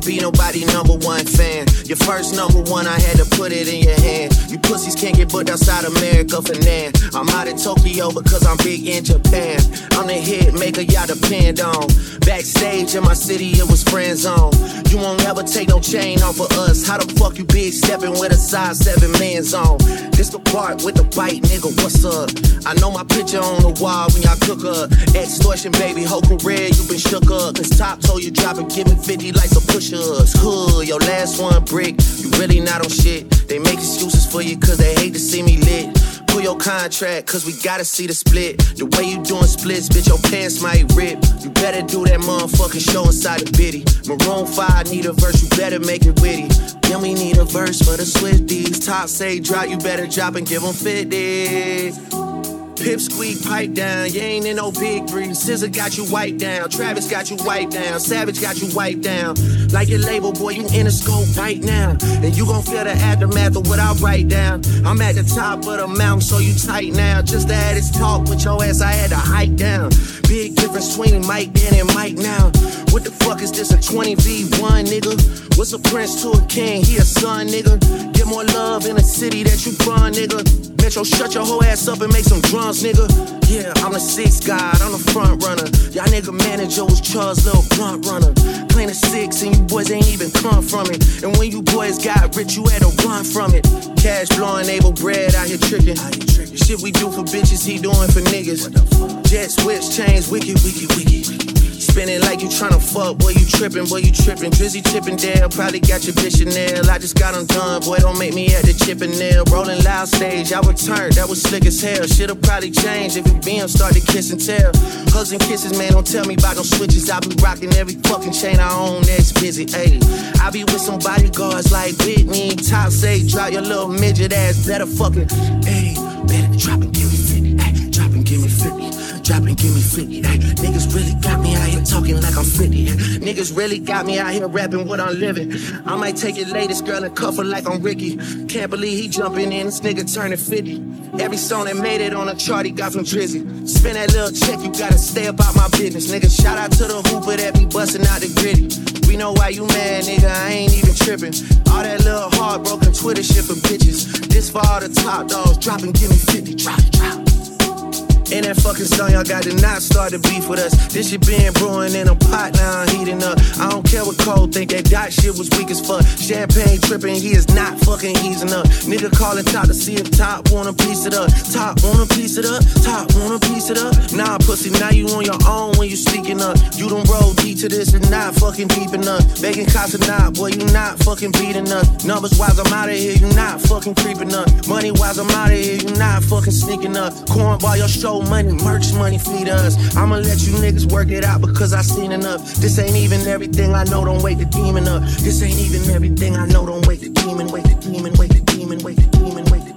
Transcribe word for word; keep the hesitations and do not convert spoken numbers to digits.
be nobody number one fan. Your first number one, I had to put it in your hand. You pussies can't get booked outside America for nan. I'm out in Tokyo because I'm big in Japan. I'm the hit maker y'all depend on. Backstage in my city, it was friend zone. You won't ever take no chain off of us. How the fuck you big stepping with a size seven man's on? This the part with the bite, nigga, what's up? I know my picture on the wall when y'all cook up. Extortion, baby, whole career you been shook up. Cause Top told you drop and give me fifty like some push-ups. Hood, your last one brick, you really not on shit. They make excuses for you cause they hate to see me lit. Pull your contract, cause we gotta see the split. The way you doing splits, bitch, your pants might rip. You better do that motherfucking show inside the bitty. Maroon five need a verse, you better make it witty. Then we need a verse for the Swifties. Top say drop, you better drop and give them fifty. Pip squeak, pipe down, you ain't in no big breeze. Scissor got you wiped down, Travis got you wiped down, Savage got you wiped down. Like your label, boy, you in a scope right now. And you gon' feel the aftermath of what I write down. I'm at the top of the mountain, so you tight now. Just to have this talk with your ass, I had to hike down. Big difference between Mike then and Mike now. What the fuck is this, a twenty v one, nigga? What's a prince to a king? He a son, nigga. Get more love in the city that you from, nigga. Metro, shut your whole ass up and make some drums, nigga. Yeah, I'm the sixth guy, I'm the front runner. Y'all nigga manager was Charles' little blunt runner. Clean a six and you boys ain't even come from it. And when you boys got rich, you had to run from it. Cash blowing, able bread out here tricking. Shit we do for bitches, he doing for niggas. Jets, whips, chains, wicked, wicked, wicked. Spinning like you tryna fuck, boy, you trippin', boy, you trippin'. Drizzy Chippendale, probably got your bitch a nail. I just got undone, boy, don't make me at the Chippendale. Rolling loud stage, I returned, that was slick as hell. Shit'll probably change if your B M started kiss and tell. Hugs and kisses, man, don't tell me about no switches. I be rocking every fucking chain I own, that's busy, ayy. I be with some bodyguards like Whitney. Top say, drop your little midget ass, better fucking, ayy. Better drop and give me fifty, ayy. Drop and give me fifty. Drop and give me fifty, ay. Niggas really got me out here talking like I'm fifty. Niggas really got me out here rapping what I'm living. I might take your latest girl and cuff her like I'm Ricky. Can't believe he jumping in, this nigga turning fifty. Every song that made it on a chart he got from Drizzy. Spend that little check, you gotta stay about my business. Nigga, shout out to the hooper that be busting out the gritty. We know why you mad, nigga, I ain't even tripping. All that little heartbroken Twitter shit for bitches. This for all the top dogs, drop and give me fifty. Drop, drop. In that fucking song, y'all got to not start the beef with us. This shit been brewing in a pot, now I'm heating up. I don't care what Cole think, that dot shit was weak as fuck. Champagne tripping, he is not fucking easing up. Nigga calling Top to see if Top wanna piece it up. Top wanna piece it up, Top wanna piece it up. Nah, pussy, now you on your own when you sneaking up. You done roll deep to this and not fucking deep enough. Begging cops or not, boy, you not fucking beating us. Numbers wise, I'm out of here, you not fucking creeping up. Money wise, I'm out of here, you not fucking sneaking up. Cornball, your show money, merch money, feed us. I'ma let you niggas work it out because I seen enough. This ain't even everything I know, don't wake the demon up. This ain't even everything I know, don't wake the demon, wake the demon, wake the demon, wake the demon, wake the demon.